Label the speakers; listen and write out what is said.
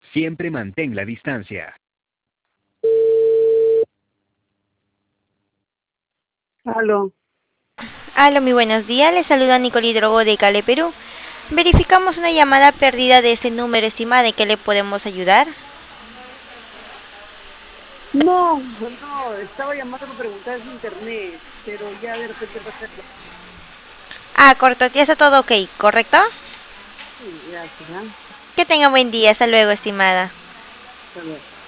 Speaker 1: Siempre mantén la distancia.
Speaker 2: Aló.
Speaker 3: Aló, muy buenos días. Les saluda Nicole Drogo de Cali, Perú. Verificamos una llamada perdida de este número, estimada. ¿En qué le podemos ayudar?
Speaker 2: No, no, estaba llamando para preguntar de internet, pero ya de repente va a ser.
Speaker 3: Ah, corto, ya está todo ok, ¿correcto?
Speaker 2: Sí, gracias, ¿ah?
Speaker 3: Que tenga buen día. Hasta luego, estimada.
Speaker 2: Hasta luego.